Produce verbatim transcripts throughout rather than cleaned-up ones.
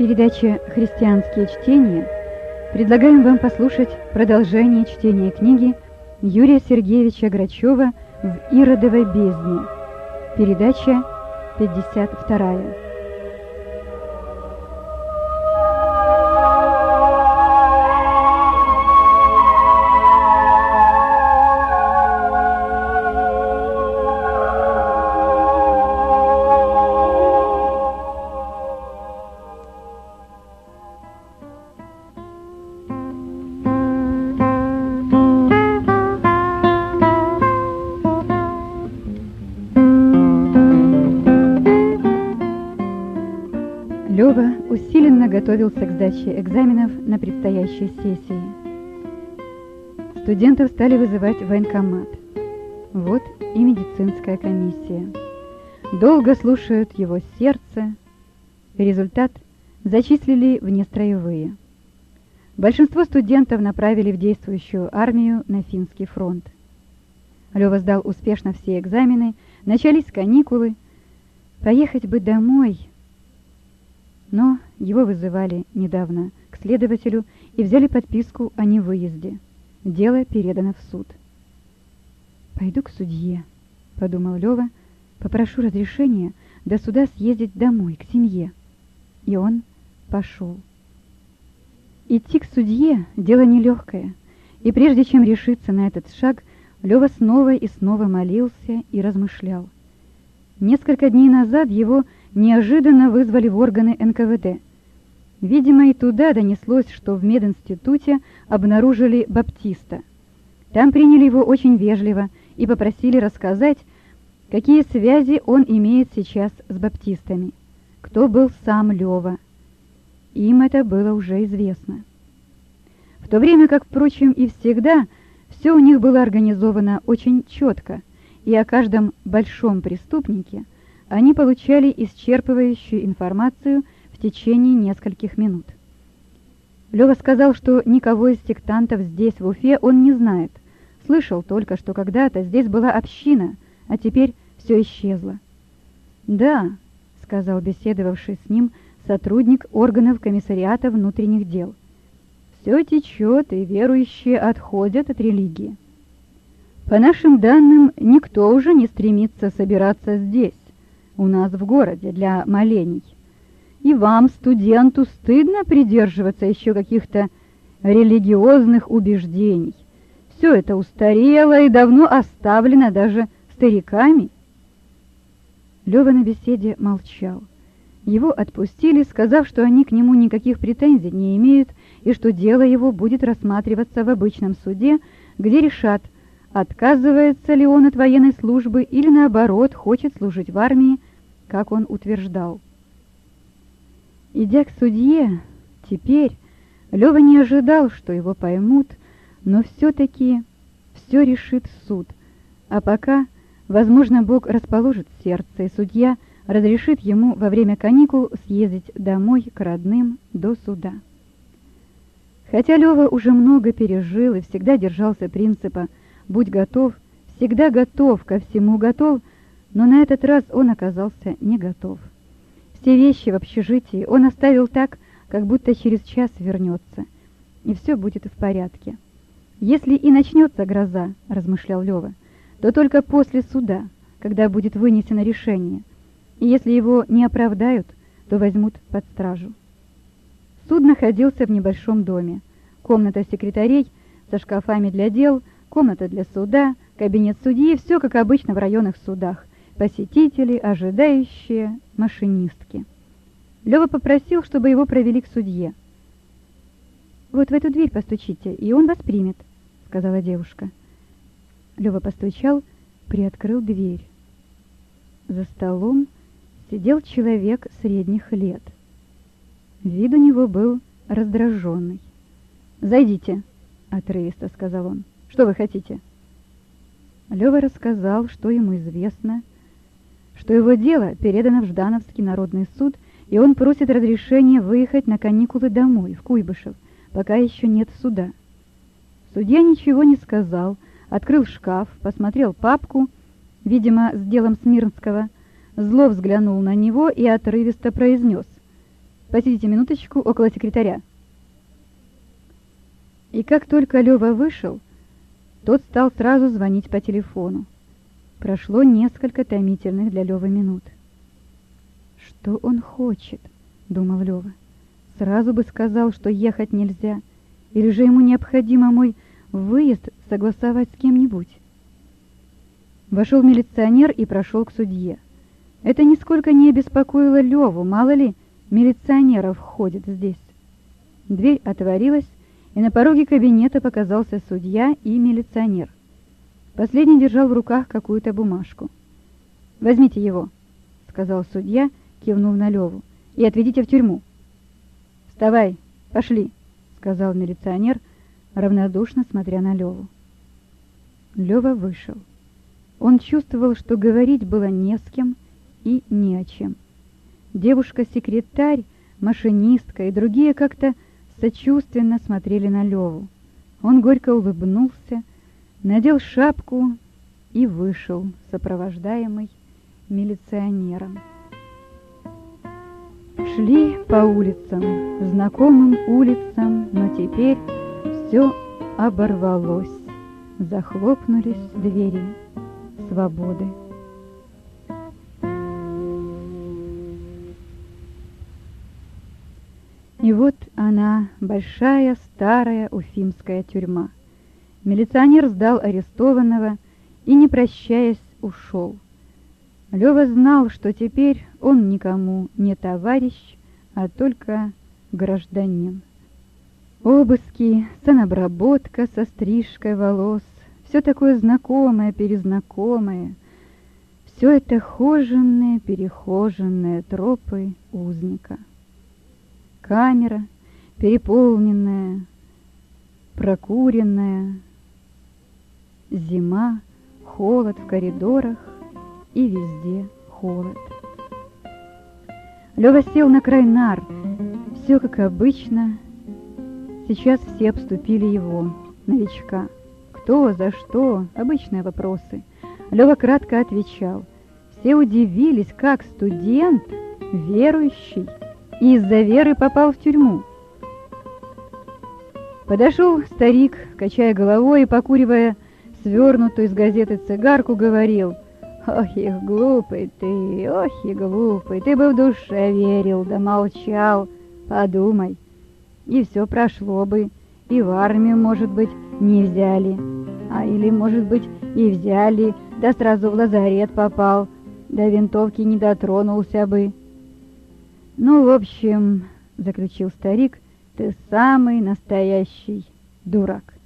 Передача «Христианские чтения» предлагаем вам послушать продолжение чтения книги Юрия Сергеевича Грачева «В Иродовой бездне». Передача пятьдесят вторая. Лёва усиленно готовился к сдаче экзаменов на предстоящей сессии. Студентов стали вызывать в военкомат. Вот и медицинская комиссия. Долго слушают его сердце. Результат зачислили в нестроевые. Большинство студентов направили в действующую армию на финский фронт. Лёва сдал успешно все экзамены, начались каникулы. Поехать бы домой... Но его вызывали недавно к следователю и взяли подписку о невыезде. Дело передано в суд. «Пойду к судье», — подумал Лёва, — «попрошу разрешения до суда съездить домой, к семье». И он пошел. Идти к судье — дело нелегкое, и прежде чем решиться на этот шаг, Лёва снова и снова молился и размышлял. Несколько дней назад его неожиданно вызвали в органы эн ка вэ дэ. Видимо, и туда донеслось, что в мединституте обнаружили баптиста. Там приняли его очень вежливо и попросили рассказать, какие связи он имеет сейчас с баптистами, кто был сам Лёва. Им это было уже известно. В то время как, впрочем, и всегда, все у них было организовано очень четко, и о каждом большом преступнике они получали исчерпывающую информацию в течение нескольких минут. Лёва сказал, что никого из сектантов здесь, в Уфе, он не знает. Слышал только, что когда-то здесь была община, а теперь все исчезло. «Да», — сказал беседовавший с ним сотрудник органов комиссариата внутренних дел, «все течет, и верующие отходят от религии. По нашим данным, никто уже не стремится собираться здесь, у нас в городе, для молений. И вам, студенту, стыдно придерживаться еще каких-то религиозных убеждений. Все это устарело и давно оставлено даже стариками». Лёва на беседе молчал. Его отпустили, сказав, что они к нему никаких претензий не имеют и что дело его будет рассматриваться в обычном суде, где решат, отказывается ли он от военной службы или, наоборот, хочет служить в армии, как он утверждал. Идя к судье, теперь Лёва не ожидал, что его поймут, но все-таки все решит суд. А пока, возможно, Бог расположит сердце, и судья разрешит ему во время каникул съездить домой к родным до суда. Хотя Лёва уже много пережил и всегда держался принципа «будь готов», всегда готов, ко всему готов, но на этот раз он оказался не готов. Все вещи в общежитии он оставил так, как будто через час вернется, и все будет в порядке. «Если и начнется гроза, — размышлял Лёва, — то только после суда, когда будет вынесено решение, и если его не оправдают, то возьмут под стражу». Суд находился в небольшом доме. Комната секретарей со шкафами для дел, комната для суда, кабинет судьи, все как обычно в районных судах. Посетители, ожидающие, машинистки. Лёва попросил, чтобы его провели к судье. «Вот в эту дверь постучите, и он вас примет», — сказала девушка. Лёва постучал, приоткрыл дверь. За столом сидел человек средних лет. Вид у него был раздраженный. «Зайдите», — отрывисто сказал он. «Что вы хотите?» Лёва рассказал, что ему известно, что его дело передано в Ждановский народный суд, и он просит разрешения выехать на каникулы домой, в Куйбышев, пока еще нет суда. Судья ничего не сказал, открыл шкаф, посмотрел папку, видимо, с делом Смирнского, зло взглянул на него и отрывисто произнес: посидите минуточку около секретаря». И как только Лёва вышел, тот стал сразу звонить по телефону. Прошло несколько томительных для Лёвы минут. «Что он хочет?» — думал Лёва. «Сразу бы сказал, что ехать нельзя, или же ему необходимо мой выезд согласовать с кем-нибудь». Вошел милиционер и прошел к судье. Это нисколько не обеспокоило Лёву, мало ли милиционеров ходит здесь. Дверь отворилась, и на пороге кабинета показался судья и милиционер. Последний держал в руках какую-то бумажку. «Возьмите его», — сказал судья, кивнув на Лёву, — «и отведите в тюрьму». «Вставай, пошли», — сказал милиционер, равнодушно смотря на Лёву. Лёва вышел. Он чувствовал, что говорить было не с кем и не о чем. Девушка-секретарь, машинистка и другие как-то сочувственно смотрели на Лёву. Он горько улыбнулся, надел шапку и вышел, сопровождаемый милиционером. Шли по улицам, знакомым улицам, но теперь все оборвалось. Захлопнулись двери свободы. И вот она, большая старая уфимская тюрьма. Милиционер сдал арестованного и, не прощаясь, ушел. Лёва знал, что теперь он никому не товарищ, а только гражданин. Обыски, санобработка со стрижкой волос, все такое знакомое, перезнакомое, все это хоженные, перехоженные тропы узника. Камера, переполненная, прокуренная, зима, холод в коридорах и везде холод. Лёва сел на край нар, все как обычно. Сейчас все обступили его, новичка. Кто, за что, обычные вопросы. Лёва кратко отвечал. Все удивились, как студент, верующий, и из-за веры попал в тюрьму. Подошел старик, качая головой и покуривая свернутую из газеты цигарку, говорил: «Ох, и глупый ты, ох, и глупый, ты бы в душе верил, да молчал, подумай, и все прошло бы, и в армию, может быть, не взяли, а или, может быть, и взяли, да сразу в лазарет попал, до винтовки не дотронулся бы». «Ну, в общем, — заключил старик, — ты самый настоящий дурак».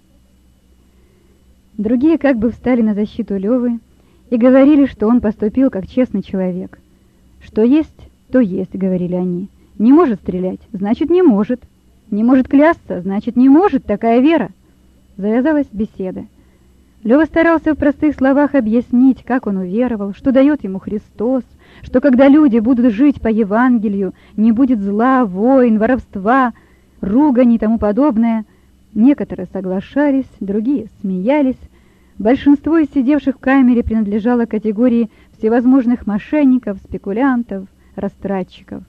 Другие как бы встали на защиту Лёвы и говорили, что он поступил как честный человек. Что есть, то есть, говорили они. Не может стрелять, значит, не может. Не может клясться, значит, не может, такая вера. Завязалась беседа. Лёва старался в простых словах объяснить, как он уверовал, что дает ему Христос, что когда люди будут жить по Евангелию, не будет зла, войн, воровства, ругани и тому подобное. Некоторые соглашались, другие смеялись. Большинство из сидевших в камере принадлежало категории всевозможных мошенников, спекулянтов, растратчиков.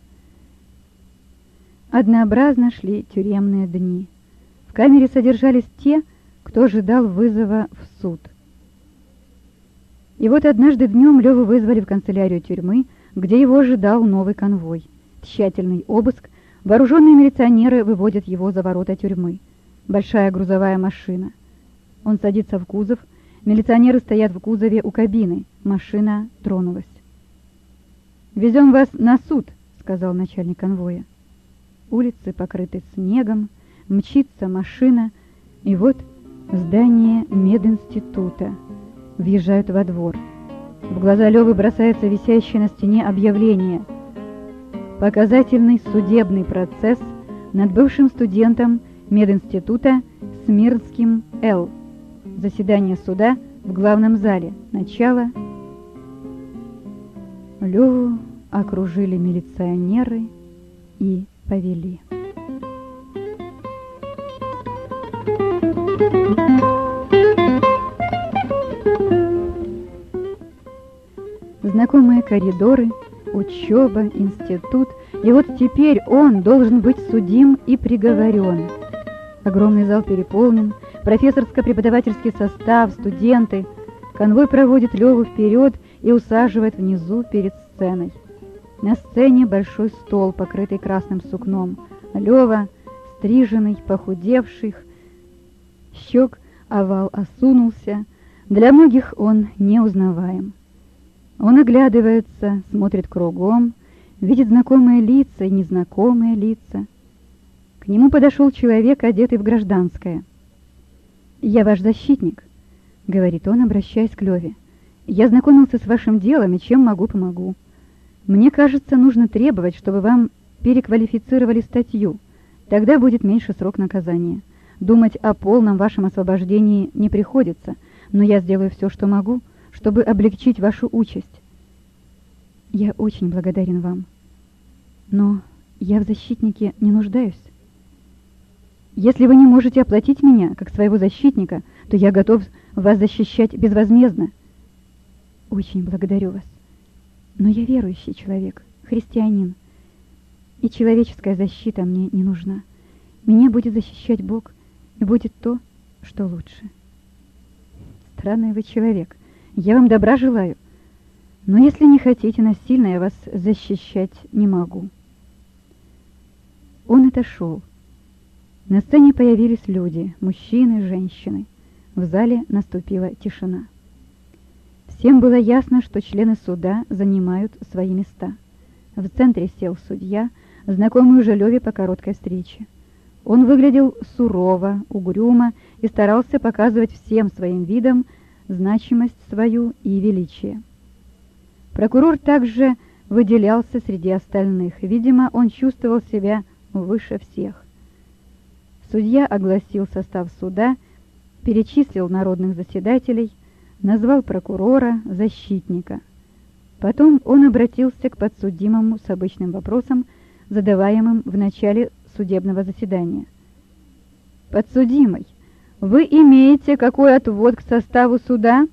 Однообразно шли тюремные дни. В камере содержались те, кто ожидал вызова в суд. И вот однажды днем Лёву вызвали в канцелярию тюрьмы, где его ожидал новый конвой. Тщательный обыск, вооруженные милиционеры выводят его за ворота тюрьмы. Большая грузовая машина. Он садится в кузов, милиционеры стоят в кузове у кабины, машина тронулась. «Везем вас на суд», — сказал начальник конвоя. Улицы покрыты снегом, мчится машина, и вот здание мединститута. Въезжают во двор. В глаза Лёвы бросается висящее на стене объявление: «Показательный судебный процесс над бывшим студентом мединститута Смирнским Л. Заседание суда в главном зале. Начало». Лёву окружили милиционеры и повели. Знакомые коридоры, учеба, институт, и вот теперь он должен быть судим и приговорен. Огромный зал переполнен, профессорско-преподавательский состав, студенты. Конвой проводит Леву вперед и усаживает внизу перед сценой. На сцене большой стол, покрытый красным сукном. Лева, стриженный, похудевший, щек овал осунулся. Для многих он неузнаваем. Он оглядывается, смотрит кругом, видит знакомые лица и незнакомые лица. К нему подошел человек, одетый в гражданское. «Я ваш защитник», — говорит он, обращаясь к Леве. «Я знакомился с вашим делом и чем могу, помогу. Мне кажется, нужно требовать, чтобы вам переквалифицировали статью. Тогда будет меньше срок наказания. Думать о полном вашем освобождении не приходится, но я сделаю все, что могу, чтобы облегчить вашу участь. Я очень благодарен вам, но я в защитнике не нуждаюсь. Если вы не можете оплатить меня, как своего защитника, то я готов вас защищать безвозмездно. Очень благодарю вас. Но я верующий человек, христианин, и человеческая защита мне не нужна. Меня будет защищать Бог, и будет то, что лучше. Странный вы человек. Я вам добра желаю. Но если не хотите насильно, я вас защищать не могу. Он отошел. На сцене появились люди, мужчины, женщины. В зале наступила тишина. Всем было ясно, что члены суда занимают свои места. В центре сел судья, знакомый уже Леве по короткой встрече. Он выглядел сурово, угрюмо и старался показывать всем своим видом значимость свою и величие. Прокурор также выделялся среди остальных. Видимо, он чувствовал себя выше всех. Судья огласил состав суда, перечислил народных заседателей, назвал прокурора, защитника. Потом он обратился к подсудимому с обычным вопросом, задаваемым в начале судебного заседания. «Подсудимый, вы имеете какой отвод к составу суда?»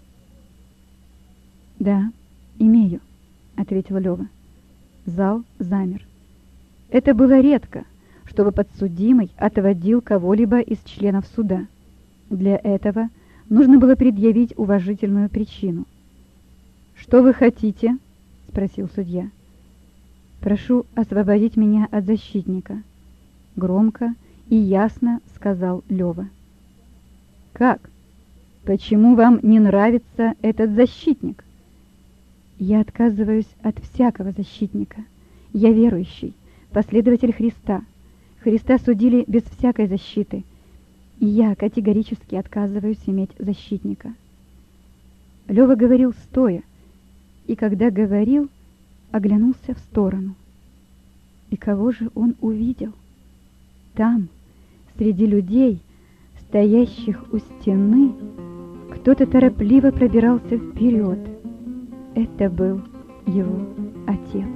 «Да, имею», — ответил Лева. Зал замер. Это было редко, чтобы подсудимый отводил кого-либо из членов суда. Для этого нужно было предъявить уважительную причину. «Что вы хотите?» — спросил судья. «Прошу освободить меня от защитника», — громко и ясно сказал Лева. «Как? Почему вам не нравится этот защитник?» «Я отказываюсь от всякого защитника. Я верующий, последователь Христа. Христа судили без всякой защиты, и я категорически отказываюсь иметь защитника». Лева говорил стоя, и когда говорил, оглянулся в сторону. И кого же он увидел? Там, среди людей, стоящих у стены, кто-то торопливо пробирался вперед. Это был его отец.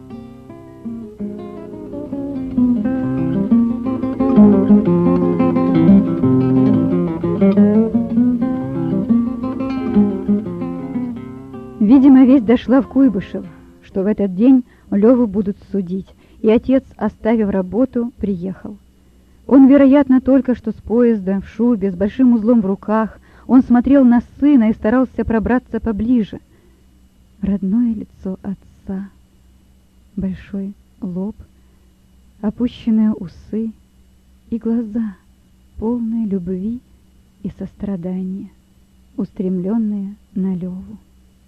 Видимо, весть дошла в Куйбышев, что в этот день Леву будут судить, и отец, оставив работу, приехал. Он, вероятно, только что с поезда, в шубе, с большим узлом в руках. Он смотрел на сына и старался пробраться поближе. Родное лицо отца, большой лоб, опущенные усы и глаза, полные любви и сострадания, устремленные на Леву.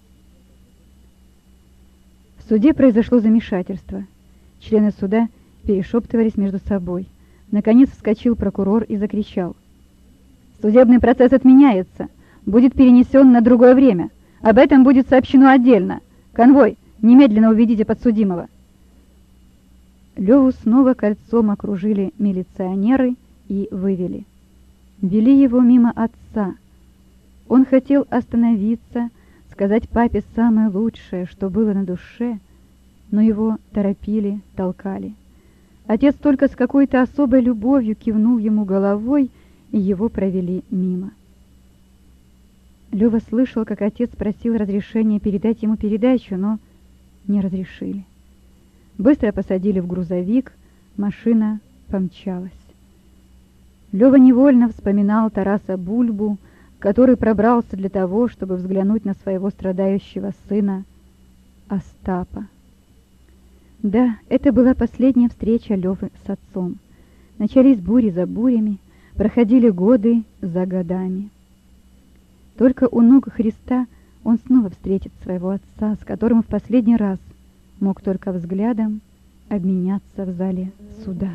В суде произошло замешательство. Члены суда перешептывались между собой. Наконец вскочил прокурор и закричал: «Судебный процесс отменяется, будет перенесен на другое время. Об этом будет сообщено отдельно. Конвой, немедленно уведите подсудимого». Леву снова кольцом окружили милиционеры и вывели. Вели его мимо отца. Он хотел остановиться, сказать папе самое лучшее, что было на душе, но его торопили, толкали. Отец только с какой-то особой любовью кивнул ему головой, и его провели мимо. Лева слышал, как отец просил разрешения передать ему передачу, но не разрешили. Быстро посадили в грузовик, машина помчалась. Лёва невольно вспоминал Тараса Бульбу, который пробрался для того, чтобы взглянуть на своего страдающего сына Остапа. Да, это была последняя встреча Лёвы с отцом. Начались бури за бурями, проходили годы за годами. Только у ног Христа он снова встретит своего отца, с которым в последний раз мог только взглядом обменяться в зале суда.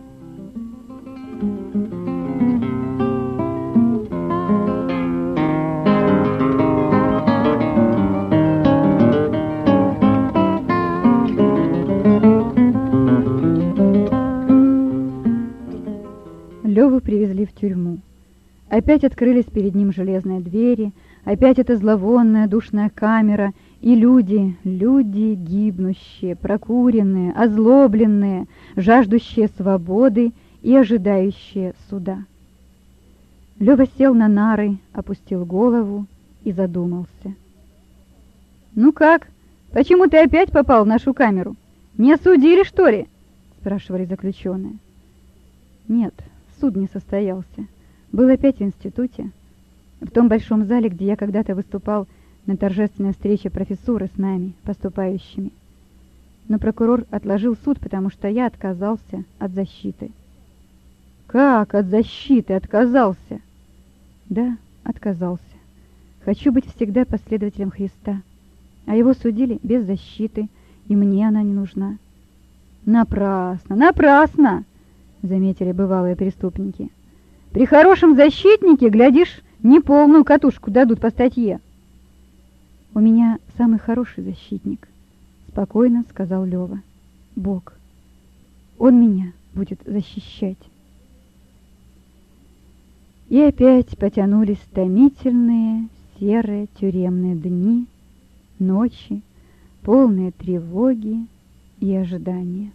Лёву привезли в тюрьму. Опять открылись перед ним железные двери, опять эта зловонная душная камера, и люди, люди гибнущие, прокуренные, озлобленные, жаждущие свободы и ожидающие суда. Лёва сел на нары, опустил голову и задумался. «Ну как? Почему ты опять попал в нашу камеру? Не осудили, что ли?» — спрашивали заключенные. «Нет, суд не состоялся. Был опять в институте, в том большом зале, где я когда-то выступал на торжественной встрече профессуры с нами, поступающими. Но прокурор отложил суд, потому что я отказался от защиты». «Как от защиты отказался?» «Да, отказался. Хочу быть всегда последователем Христа, а его судили без защиты, и мне она не нужна». «Напрасно, напрасно!» — заметили бывалые преступники. «При хорошем защитнике, глядишь, неполную катушку дадут по статье». «У меня самый хороший защитник», — спокойно сказал Лёва. «Бог. Он меня будет защищать». И опять потянулись томительные серые тюремные дни, ночи, полные тревоги и ожидания.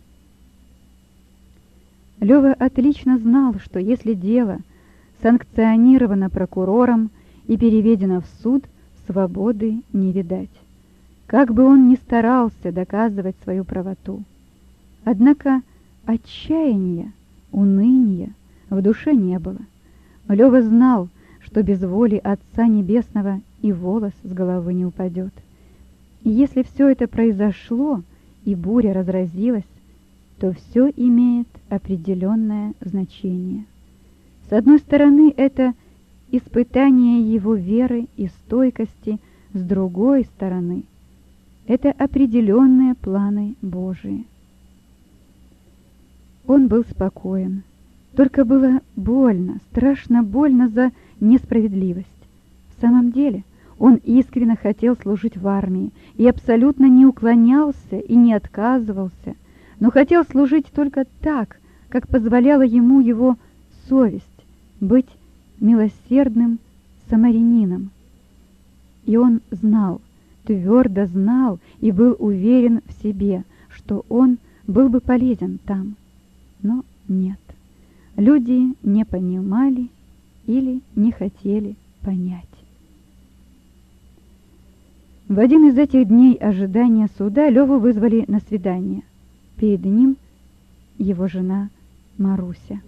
Лёва отлично знал, что если дело санкционировано прокурором и переведено в суд, свободы не видать. Как бы он ни старался доказывать свою правоту. Однако отчаяния, уныния в душе не было. Лёва знал, что без воли Отца Небесного и волос с головы не упадет. И если все это произошло, и буря разразилась, то все имеет определенное значение. С одной стороны, это испытание его веры и стойкости, с другой стороны, это определенные планы Божии. Он был спокоен, только было больно, страшно больно за несправедливость. В самом деле, он искренне хотел служить в армии и абсолютно не уклонялся и не отказывался, но хотел служить только так, как позволяла ему его совесть, быть милосердным самарянином. И он знал, твердо знал и был уверен в себе, что он был бы полезен там. Но нет, люди не понимали или не хотели понять. В один из этих дней ожидания суда Леву вызвали на свидание. Перед ним его жена Маруся.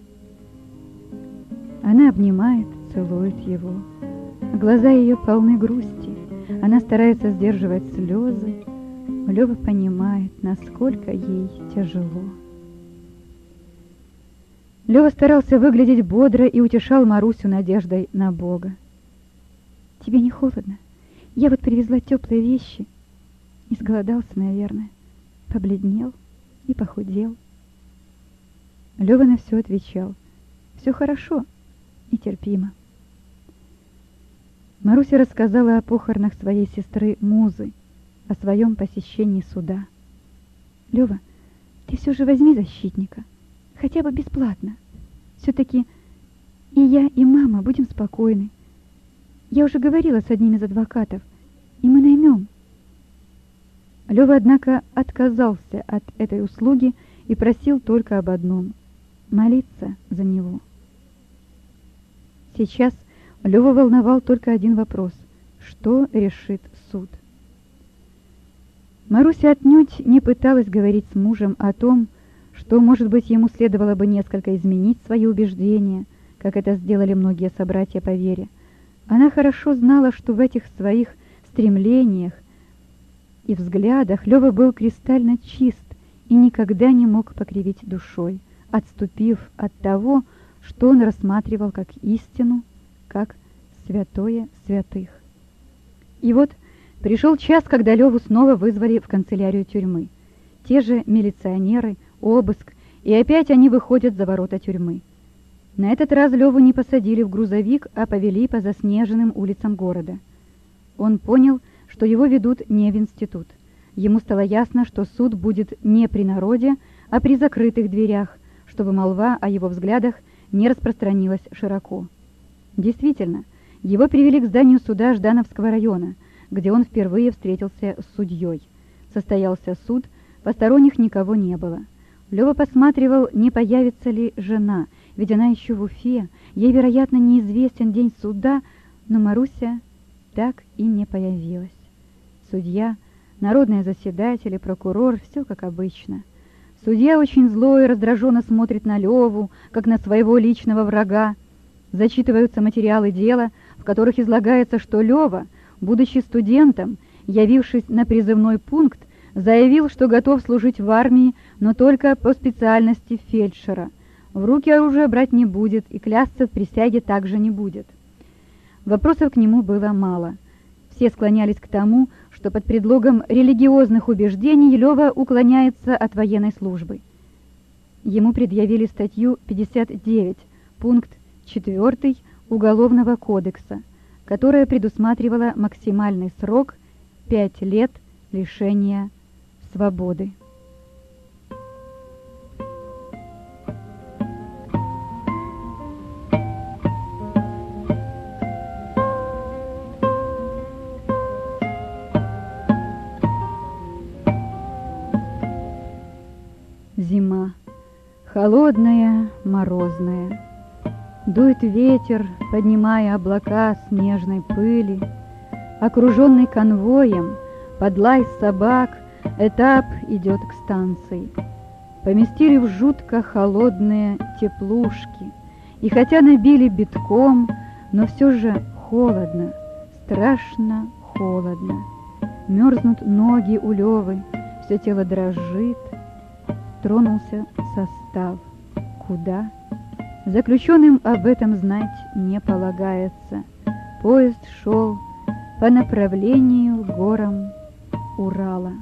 Она обнимает, целует его. Глаза ее полны грусти. Она старается сдерживать слезы. Лева понимает, насколько ей тяжело. Лева старался выглядеть бодро и утешал Марусю надеждой на Бога. «Тебе не холодно? Я вот привезла теплые вещи». Изголодался, наверное. Побледнел и похудел. Лева на все отвечал: «Все хорошо и терпимо». Маруся рассказала о похоронах своей сестры Музы, о своем посещении суда. «Лева, ты все же возьми защитника, хотя бы бесплатно. Все-таки и я, и мама будем спокойны. Я уже говорила с одним из адвокатов, и мы наймем». Лева, однако, отказался от этой услуги и просил только об одном — молиться за него. Сейчас Леву волновал только один вопрос — что решит суд? Маруся отнюдь не пыталась говорить с мужем о том, что, может быть, ему следовало бы несколько изменить свои убеждения, как это сделали многие собратья по вере. Она хорошо знала, что в этих своих стремлениях и взглядах Лёва был кристально чист и никогда не мог покривить душой, отступив от того, что он рассматривал как истину, как святое святых. И вот пришел час, когда Леву снова вызвали в канцелярию тюрьмы. Те же милиционеры, обыск, и опять они выходят за ворота тюрьмы. На этот раз Леву не посадили в грузовик, а повели по заснеженным улицам города. Он понял, что его ведут не в институт. Ему стало ясно, что суд будет не при народе, а при закрытых дверях, чтобы молва о его взглядах не распространилась широко. Действительно, его привели к зданию суда Ждановского района, где он впервые встретился с судьей. Состоялся суд, посторонних никого не было. Лёва посматривал, не появится ли жена, ведь она еще в Уфе, ей, вероятно, неизвестен день суда, но Маруся так и не появилась. Судья, народные заседатели, прокурор, все как обычно. Судья очень злой и раздраженно смотрит на Леву, как на своего личного врага. Зачитываются материалы дела, в которых излагается, что Лева, будучи студентом, явившись на призывной пункт, заявил, что готов служить в армии, но только по специальности фельдшера. В руки оружие брать не будет и клясться в присяге также не будет. Вопросов к нему было мало. Все склонялись к тому, что под предлогом религиозных убеждений Лева уклоняется от военной службы. Ему предъявили статью пятьдесят девять, пункт четыре Уголовного кодекса, которая предусматривала максимальный срок пять лет лишения свободы. Зима. Холодная, морозная. Дует ветер, поднимая облака снежной пыли. Окруженный конвоем, под лай собак, этап идет к станции. Поместили в жутко холодные теплушки. И хотя набили битком, но все же холодно, страшно холодно. Мерзнут ноги у Левы, все тело дрожит. Тронулся состав. Куда? Заключенным об этом знать не полагается. Поезд шел по направлению к горам Урала.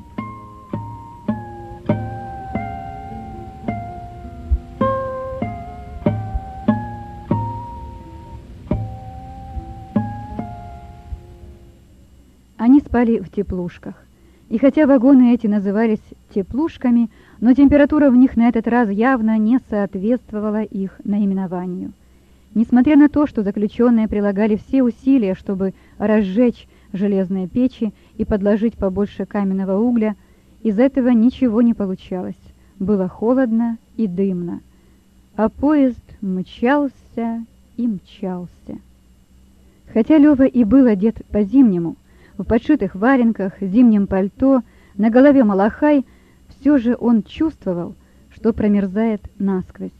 Они спали в теплушках. И хотя вагоны эти назывались теплушками, но температура в них на этот раз явно не соответствовала их наименованию. Несмотря на то, что заключенные прилагали все усилия, чтобы разжечь железные печи и подложить побольше каменного угля, из этого ничего не получалось. Было холодно и дымно, а поезд мчался и мчался. Хотя Лева и был одет по-зимнему, в подшитых валенках, зимнем пальто, на голове малахай, все же он чувствовал, что промерзает насквозь.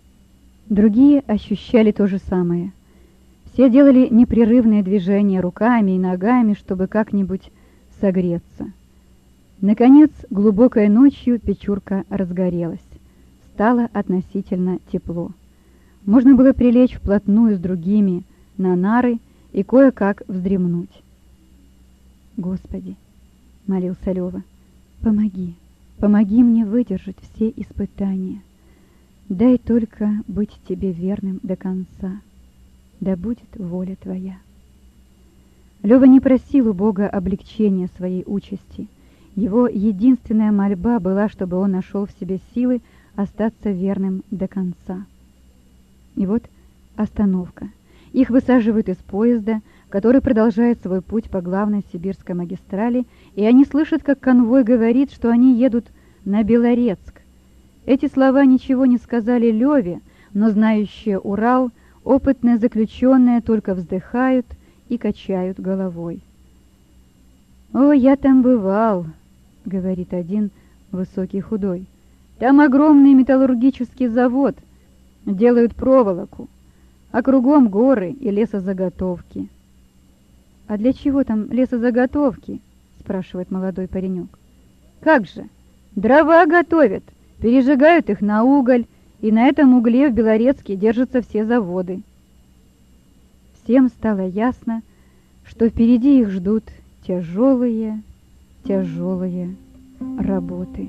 Другие ощущали то же самое. Все делали непрерывные движения руками и ногами, чтобы как-нибудь согреться. Наконец, глубокой ночью печурка разгорелась. Стало относительно тепло. Можно было прилечь вплотную с другими на нары и кое-как вздремнуть. «Господи!» — молился Лева. «Помоги, помоги мне выдержать все испытания. Дай только быть тебе верным до конца. Да будет воля твоя». Лева не просил у Бога облегчения своей участи. Его единственная мольба была, чтобы он нашел в себе силы остаться верным до конца. И вот остановка. Их высаживают из поезда, который продолжает свой путь по главной сибирской магистрали, и они слышат, как конвой говорит, что они едут на Белорецк. Эти слова ничего не сказали Леве, но знающие Урал, опытные заключенные только вздыхают и качают головой. «О, я там бывал, — говорит один, высокий худой. «Там огромный металлургический завод, делают проволоку, а кругом горы и лесозаготовки». «А для чего там лесозаготовки?» — спрашивает молодой паренек. «Как же? Дрова готовят, пережигают их на уголь, и на этом угле в Белорецке держатся все заводы». Всем стало ясно, что впереди их ждут тяжелые, тяжелые работы.